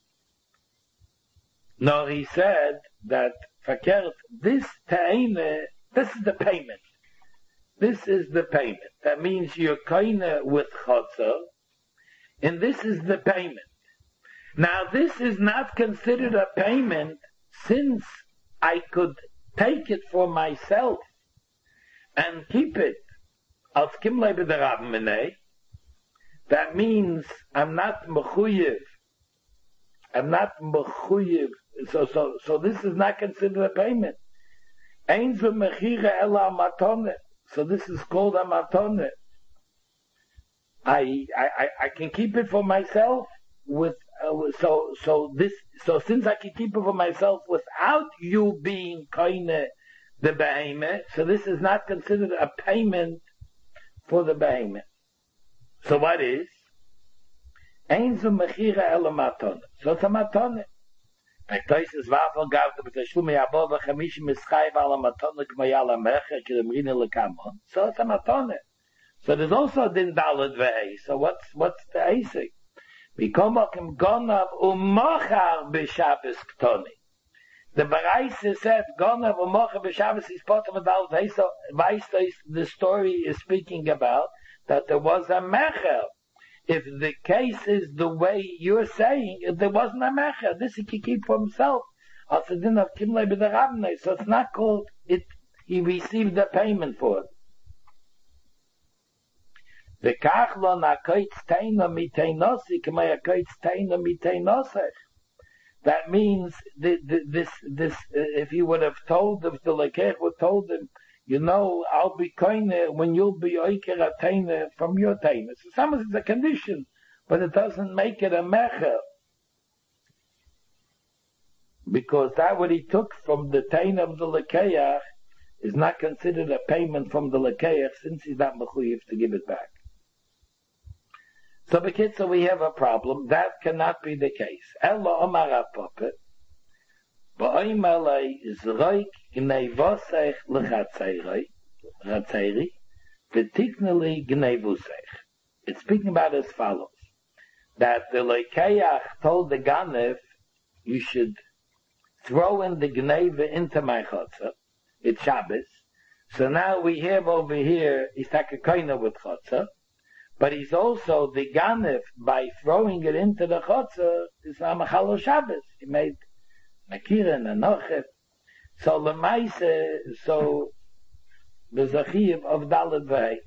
S1: No, he said that Fakert, this ta'ine, this is the payment. This is the payment. That means you're koine with chotzer, and this is the payment. Now, this is not considered a payment since I could take it for myself and keep it. Als kimlei b'derab minei, that means I'm not mechuyev. I'm not mechuyev. So this is not considered a payment. Ein zu mechira ela matone. So this is called a matone. I can keep it for myself with so since I can keep it for myself without you being koine the behemoth, so this is not considered a payment for the behemoth. So what is? Ein zu mechira ela matone. So it's a matone. Toises Wafel gab the Betashlume Yabov Chamish Mischai Vala Matone Kmayala Mecha Kiremrine Lekamon. So it's a matone. So there's also Din Dalad Vei. So what's the Asik? Bikomakim Gonav Umachar B'Shabbos Ktoni. The Baraisa said Gonav Umachar B'Shabbos is part of a Dalad Vei. So the story is speaking about that there was a Mecher. If the case is the way you're saying, if there wasn't a mecha, this he can keep for himself. So it's not called it. He received the payment for it. That means this. If he would have told, if the lekech would have told him, you know, I'll be koine when you'll be oiker a teine from your teine. So sometimes it's a condition, but it doesn't make it a mecher. Because that what he took from the teine of the lekeach is not considered a payment from the lekeach since he's not mechuyev to give it back. So bekitzer, we have a problem. That cannot be the case. Ella Omar HaPopet, Ba'oimalei Zroik Gnei Vosech L'Chatzeri, V'tikneli Gnei Vosech. It's speaking about as follows. That the Leikeach told the Ganev, you should throw in the Gneiva into my Chotzer. It's Shabbos. So now we have over here, he's like a koina with chotzer, but he's also the ganef by throwing it into the chotzer is a machalo Shabbos. He made makira and anochet. So lemaise, so the zachiv of Dalet V'Hei.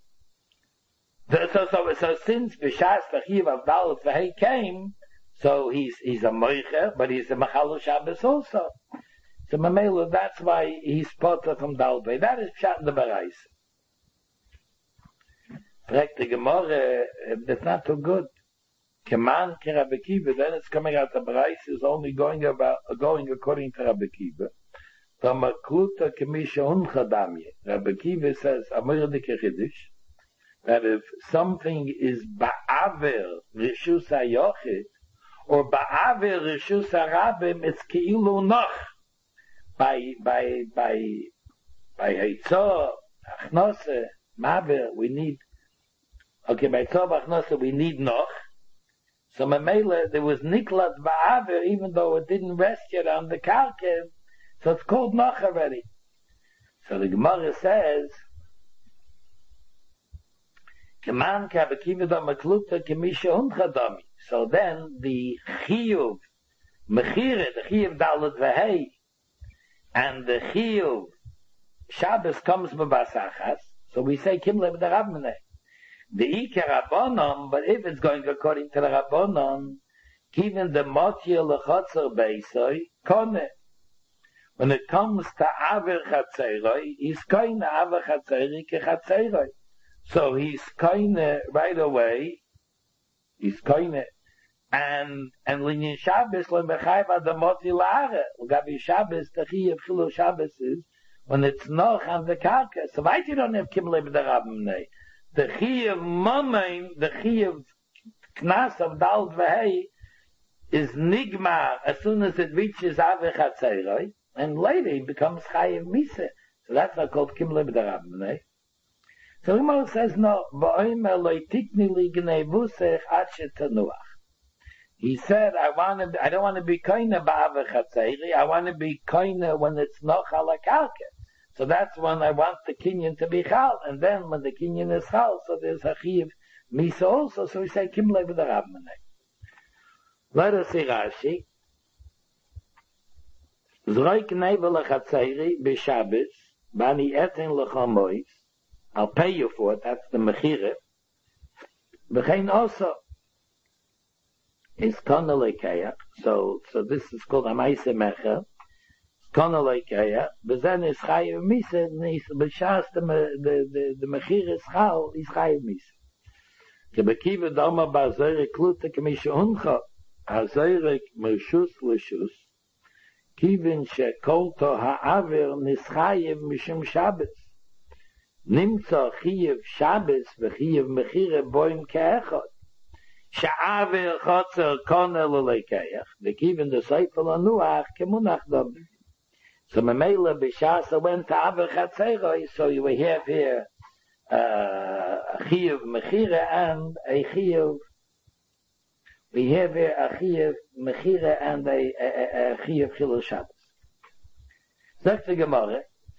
S1: So since B'Shas the Chiv of Dalet V'Hei came, so he's a moicher, but he's a machalo Shabbos also. So Mamela, that's why he's potter from Dalet V'Hei. That is pshat in the Barais. Fragt the Gemara, that's not too good. Keman ke Rabbi Kiva, then it's coming out the Barais is only going according to Rabbi Kiva. Tamakluta kemisha unchadamye. Rabbi Kiva says, Amir de Kechidish, that if something is ba'aver rishus hayochid, or ba'aver rishus harabim, it's keilu noch. By Heitzah, Achnose, Maver, we need, okay, by Heitzah, Achnose, we need noch. So Mamela, there was Niklat Ba'aver, even though it didn't rest yet on the Karkev, so it's called noch already. So the Gemara says, Keman Kabakiva da Makluta Kemisha Unchadami. So then the Chiyuv, Mechire, the Chiyuv Dalet V'Hei, and the Chiyuv Shabbos comes b'basachas, so we say Kimle b'derabmene. The Iker Rabbanon, but if it's going according to the Rabbanon, given the Motia l'chotzer beisoi, kone. When it comes to Aver Chatzeroi, he's koine Aver Chatzeri ke Chatzeroi. So he's koine right away, he's koine. And Linyan Shabbos, when Bechayva the Moti Lare, Gabi Shabbos, the Chiyuv Chilu Shabbos is, when it's noch on the Karka. So why you don't have Kimle b'derabmene? The Chiyuv Momein, the Chiyuv Knas of Dalet V'Hei, is Nigmar as soon as it reaches Aver Chatzeroi, and later it becomes Chayiv Mise. So that's not called Kimle b'derabmene. So Gemara says, no, Ba'omer lo tikni li gnevusech ad shetanuach. He said, I don't want to be koine ba'aver chatzeri. I want to be koine when it's noch ala karka. So that's when I want the kinyan to be chal. And then when the kinyan is chal, so there's a chiv misa also. So we say, kimle b'derabmene. Let us see Rashi. Zroik nevel chatzeri b'Shabbos, bani etin lechamois. I'll pay you for it. That's the mechire. V'chein also. Is kana lekeach, so this is called amaise mecher. Kana lekeach, but then is chayiv misa, and is b'shas the mechir is chal, is chayiv misa. Kebekiva dama ba'zorek kluta kemisha uncha, azorek mershus l'shus, kivin shekolto ha'aver nischayiv mishum Shabbos. Nimtza chiyiv Shabbos v'chiyiv mechire boim ke'echot. Sha'aver chotzer kona l'lekeach, v'kiven the seifel anuach kemunach dom. So Mamela b'shasa went to Aver Chatzeroi, so you have here a chiyuv mechire and a chiyuv. We have here a chiyuv mechire and a chiyuv chilul Shabbos. Sagt the Gemara,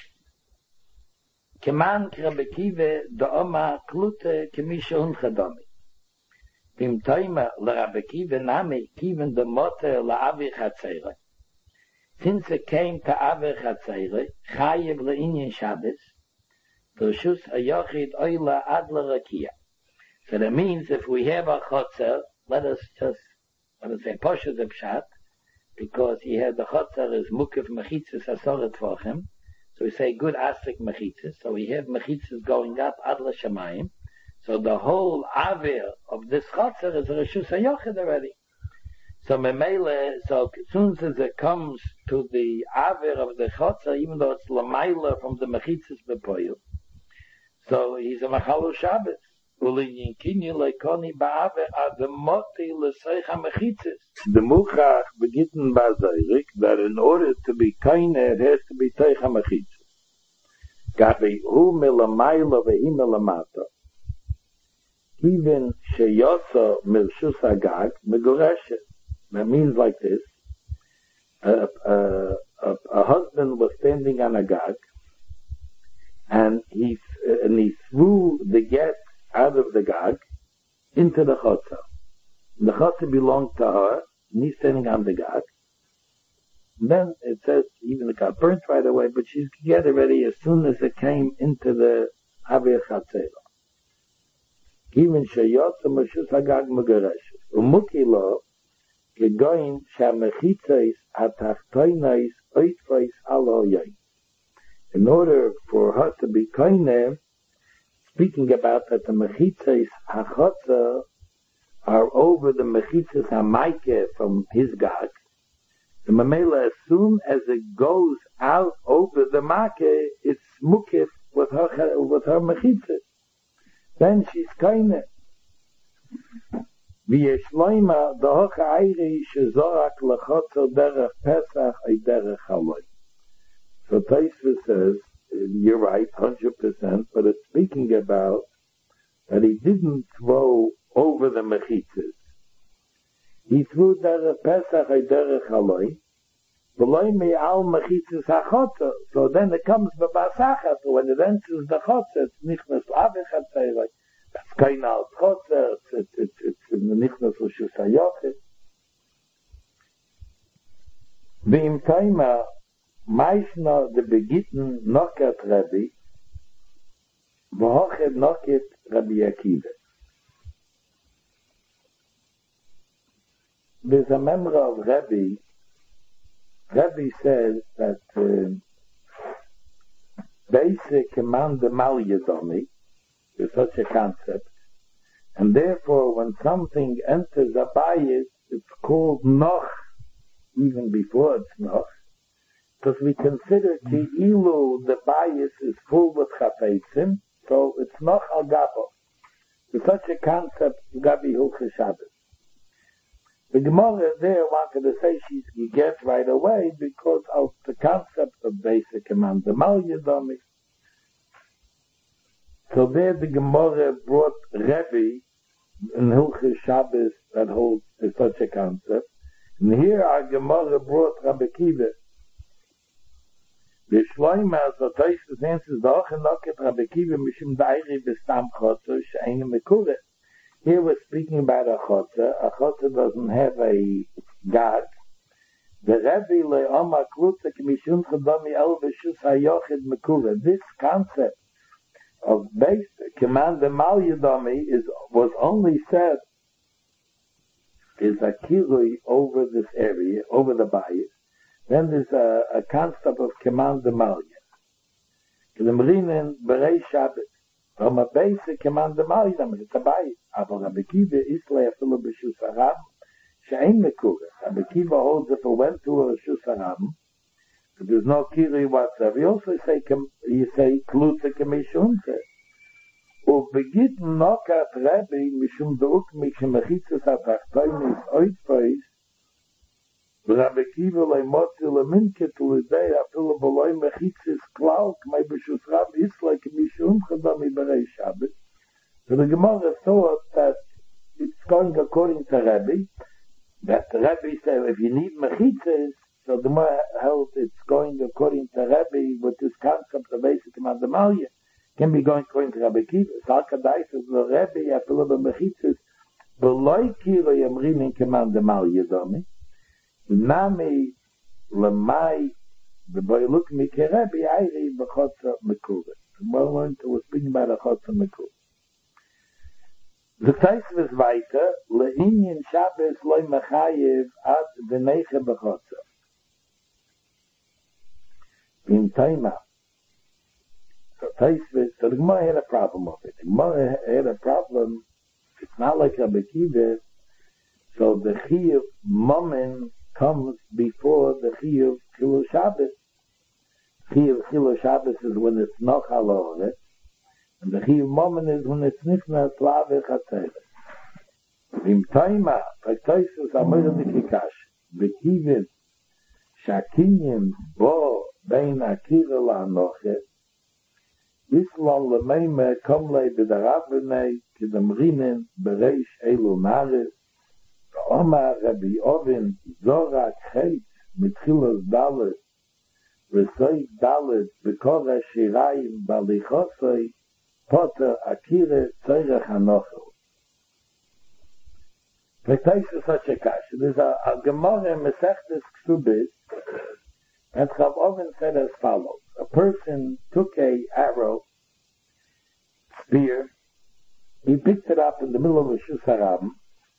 S1: keman krebekive da'oma klute kemisha unchadomi. Bim Toima l'Rabbi Kiva nami kiven the moter la'avi chatzere. Since it came to avi chatzere, chayiv le'inyan Shabbos, v'rshus hayochid oila ad l'rakia. So that means if we have a chotzer, let us say poshes of pshat, because he had the chotzer is mukif mechitzes asoret for him. So we say good asik mechitzes. So we have mechitzes going up ad l'shamayim. So the whole avir of this chotzer is a reshus hayochid already. So memele, so as soon as it comes to the avir of the chotzer, even though it's lamaila from the mechitzes bepoyu, so he's a machalu Shabbos. Ulinyin kinyi leikoni ba'avir ademoti l'seicha mechitzes. The muchach begitten ba'zayrik that in order to be kaine it has to be teicha mechitzes. Gabi hu milamaila vehi milamata. Even sheyosa milshus hagag megoreshet. That means like this: a husband was standing on a gag. and he threw the get out of the gag into the chotzer. The chotzer belonged to her, and he's standing on the gag. And then it says, even it got burnt right away, but she's get ready as soon as it came into the Avir Chatzela. Even sheyotza mashus hagag megareshes. Umukilo, gegoin shamechitzes atachtoinais oitfais aloyai. In order for her to be koine, speaking about that the mechitzes hachotza are over the mechitzes hamaike from his gag, the mamela, as soon as it goes out over the make, it's mukif with her mechitzes. Then she's koine. V'yeshloima da'och ha'ayri shezorak l'chotzer derech Pesach ay derech haloi. So Taisva says, you're right, 100%, but it's speaking about that he didn't throw over the mechitzes. He threw derech Pesach ay derech haloi, v'loi me'al mechitzes ha'chotzer. So then it comes b'basachat, when it enters the chotzer, it's nichnas l'avich like that's kein al chotzer, it's nichnas l'shus ha'yochet. V'im kaima, meisna de begitten nokat Rabbi, v'hochet nokat Rabbi Akiva. There's a member of Rabbi. Rabbi says that basic command the mal yadomi is such a concept, and therefore when something enters a bayis, it's called noch, even before it's noch, because we consider ki'ilu the bayis is full with chafetzim, so it's noch al gabo. It's such a concept, gabi hilchos Shabbos. The Gemara there wanted to say she gets right away because of the concept of basic command, the mal yadomi. So there the Gemara brought Rebbe in Hilchos Shabbos that holds such a concept. And here our Gemara brought Rabbi Akiva. The Shloima, so Taisvus answers, Da'och enoket Rabbi Akiva mishum da'iri b'stam chotzer she'einu mekuret. Here we're speaking about a chotzer. A chotzer doesn't have a gag. The Rebbe le'omar klutza k'mishum chadami el v'shus ha'yochid mekuret. This concept of basic command the mal yadami was only said is a kirui over this area, over the bayis. Then there's a concept of command the mal yadami. The marinen berei Shabbos from a basic command the mal yadami. It's a bayis. Aber Rabbi Akiva islay afilu b'shus haram she'ein mekuret. Rabbi Akiva holds if it went to a shus haram, there's no kiri whatsoever. You also say klutza k'mishunze. Ubegit nokat Rebbe mishum deuk mikhemechitzes atachtoinis oitfeis. Rabbi Akiva leimotzi leminket l'idei afilu b'loi mechitzes klal k'may b'shus rab islay k'mishum chadami berei Shabbos. So the Gemara thought that it's going according to Rebbe, that the Rebbe said if you need mechitzes, so the Gemara held it's going according to Rebbe with this concept of basic command the malya. Can be going according to Rabbi Akiva. Salkadai says the Rebbe afilu b'mechitzes b'loi kilo yamrin in command the malya domi. Nami lemai b'boy look mi kerebbe ayri b'chotzer mekuret. The Gemara learned was speaking about a chotzer mekuret. The Taisva is weiter le'inyin Shabbos loy mechayev ad v'neiche b'chotzer. In Taima. So Taisva, so the Gemara had a problem of it. The Gemara had a problem, it's not like Rabbi Akiva, so the Chiyuv Momen comes before the Chiyuv Chilul Shabbos. Chiyuv Chilul Shabbos is when it's noch haloret, and the Chiyuv Momen is when it's nichnas l'avich hatzeres. In Taima, like Taisva, Amir Dikikash, Bekivin, Shakinyin, Bo, Bein Akira la'anochet, Islam lemeime komlei b'darabbenei k'damrinen bereish elu nares Omar Rabbi Ovin zorak cheit mitchilos dalet V'soy dalet b'kol ha'shirayim b'alichosoi poter akire tzorech hanochel. V'taisu such a kash. There's a Gemara in Masechtes Ksubis, and Chav Oven said as follows. A person took a arrow, spear, he picked it up in the middle of a Shus Harabim,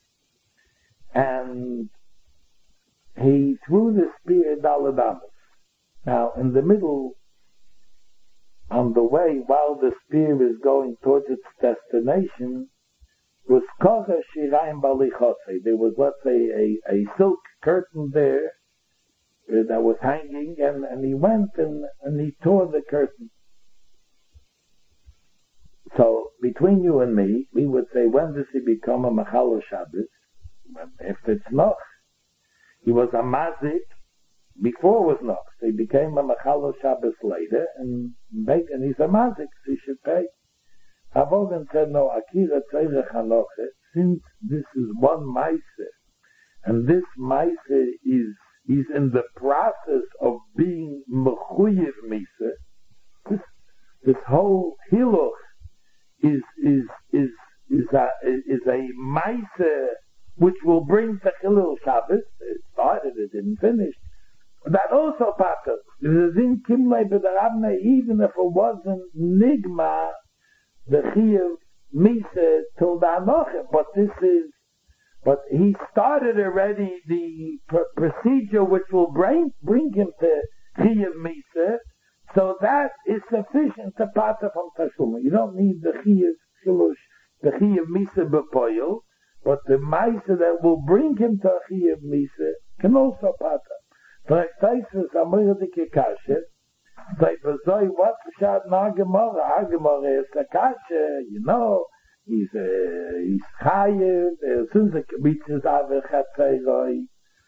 S1: and he threw the spear daladamas. Now, in the middle, on the way, while the spear is going towards its destination, was kocha shirayim balichosei. There was, let's say, a silk curtain there that was hanging, and he went and he tore the curtain. So, between you and me, we would say, when does he become a Machalo Shabbos? If it's Noch. He was a Mazik before it was Noch. So he became a Machalo Shabbos later, and he's a Mazik, so he should pay. Avogan said, no, Akira Tzorech Hanoche, since this is one Maise, and this Maise is in the process of being Mechuyev Mise, this whole Hiluch is a Maise which will bring to Chilul Shabbos. It started, it didn't finish. That also patters. Even if it wasn't Nigma, the Chiyuv Mise till the Anoche, but he started already the procedure which will bring him to Chiyuv Mise, so that is sufficient to pater from Tashuma. You don't need the Chiyuv Mise B'Poyel, but the Mise that will bring him to Chiyuv Mise can also pater. So it says, Amoyadike Kasher, what's the shot in Gemara? Gemara is a kasha, he's chayiv, as soon as it reaches Ave Chatzeiroi,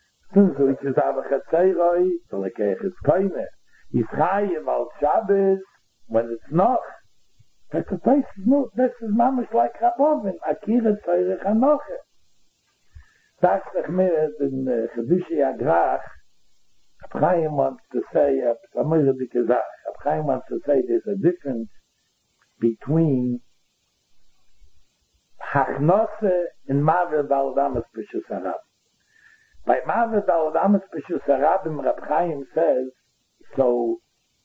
S1: so like it's koine. He's chayiv al Shabbos, when it's noch. That's the place, this is mamish like Rabovin, Akira Tzorech Hanoche. That's the Chmiret in Chedushi Agrach, Chaim wants to say, Chaim wants to say there's a difference between Hachnose and Maver Daladamas Peshus Harab. By Maver Daladamas Peshus Harabim, Rab Chaim says, so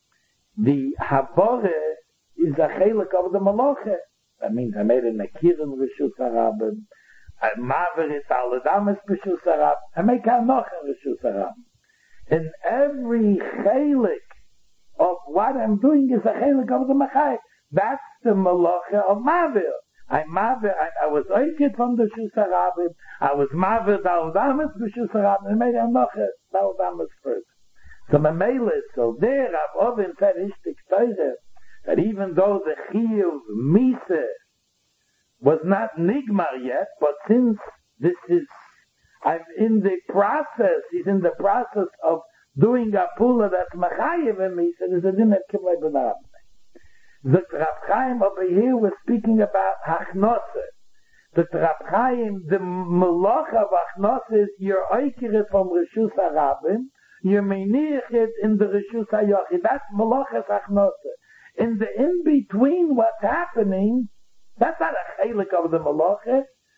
S1: the Havore is a chelik of the Maloche. That means I made a Nakirin Reshus Harabim, Maver is Daladamas Peshus Harab, I make a Nochen Reshus Harabim. In every chelik of what I'm doing is a chelik of the Machai. That's the Malacha of Mavir. I was oiked from the Shus Harabim. I was Mavir Daladamas the Shus Harabim. I made a Noche Daladamas first. So Mamela, so there Rav Ovin said Ishtik Teire, that even though the Chiyuv Mise was not Nigmar yet, but since this is I'm in the process, he's in the process of doing a pula that's machayev in me, so there's a din at Kiblei B'narab. The Rav Chaim over here was speaking about Hachnose. The Rav Chaim, the Malach of Hachnose is your oikere from Reshus Harabim, your meniachet in the Reshus HaYochid. That's Malach of Hachnose. In the in-between what's happening, that's not a chelik of the Malach.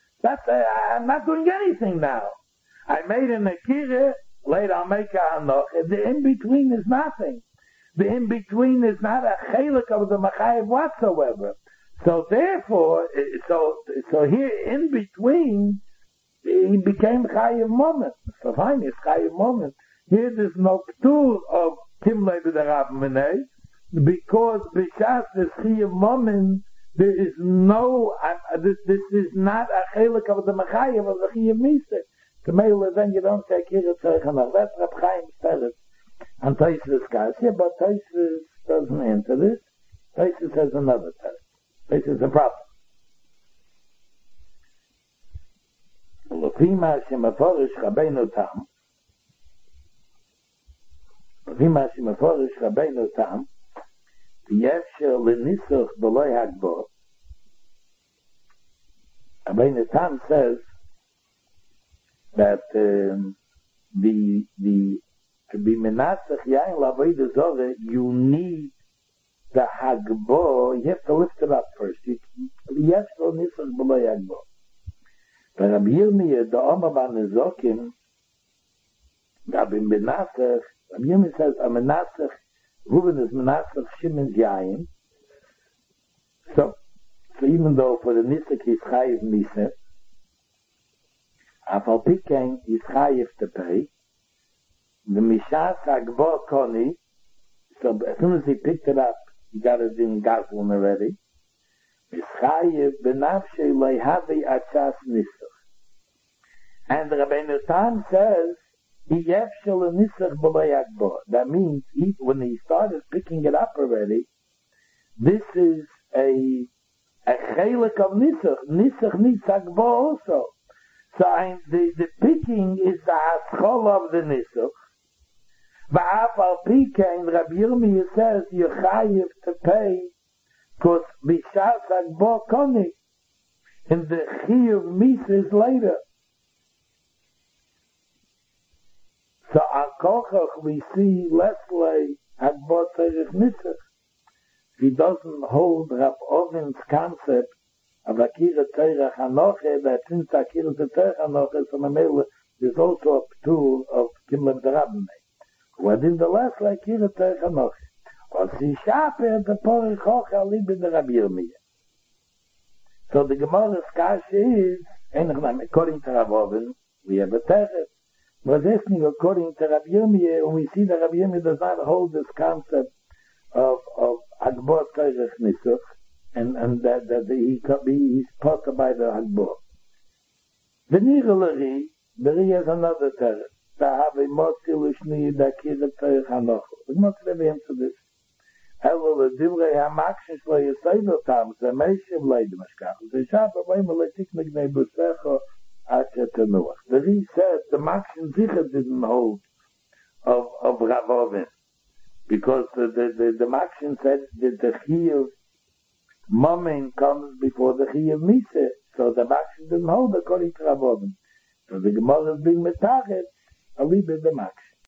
S1: I'm not doing anything now. I made an akira, later I'll make a hanoch. The in-between is nothing. The in-between is not a chelik of the machayev whatsoever. So therefore, so here in-between, he became chayev moment. So fine, it's chayev moment. Here there's no ptur of Kimlei B'Darab Menei, because B'Shas is chayev moment. There is no, this is not a chelik of the machayev of the chiyuv misik. The male then you don't say Akira Tzorech Hanoche. That's Rab Chaim said it. And Tosfos Kasya, but Tosfos doesn't answer this. Tosfos has another test. This is a problem. L'fima shemaforish Rabbeinu Tam. L'fima shemaforish Rabbeinu Tam. V'yefsher l'nisuch b'loi hagbo. Rabbeinu Tam says that the to be menasach yain l'avodah zorah, you need the hagbo. You have to lift it up first. Yes, lo nisach b'lo hagbo. But Rabbi Yirmiyah, the Omer Banizokim, Rabbi Menasach, Rabbi Yirmiyah says, a menasach, Reuben is menasach Shimon's yain. So even though for the nisach he's chayiv nisach, Afal Pikein is chayiv to pay. The Mishas Hagbo Koni, so as soon as he picked it up, he got it in Gazlan already. Is chayiv benafshei leihavi achas nisach. And Rabbeinu Tam says, Yefshel nisach b'lo hagbo. That means when he started picking it up already, this is a chelik of nisach. Nisach needs hagbo also. So the picking is the haschol of the nisach. V'afal pikein, Rabbi Yirmiyah says, you're chayiv to pay, because b'shas hagbo koni, and the chiyuv misa is later. So al kochach we see Leslie hagbo tzerich nisach. He doesn't hold Rav Oven's concept of Akira Teirach Hanoche, that since Akira Teirach Hanoche, so Mamela, there's also a tool of Kimler Drabne. What in the last like Akira Teirach Hanoche? Or si Shape, the Porich Hoch Alibi the Rabbi Yirmiyah. So the Gemara's Kasha is, according to Rav Oven, we have a Teirach. But according to Rabbi Yirmiyah, when we see that Rabbi Yirmiyah does not hold this concept of Hagbo Teirach Nisach, and that he's taught by the Hagbo. The Nigeleri, there is another term. To have a motil ushni dakir teirach hanoch. We must have answer this. Hello, the divrei hamakshis lo yisaydo tam, the meishiv leid mashkach. The shab avay meletik mignei busecho acha tenuach. The Ri said the makshin zicha didn't hold of Rav Oven, because the makshin said that the chiyuv Momen comes before the chiyuv misa, so the makshin didn't hold according to Rav Oven. So the Gemara is being metachet, a little bit the makshin.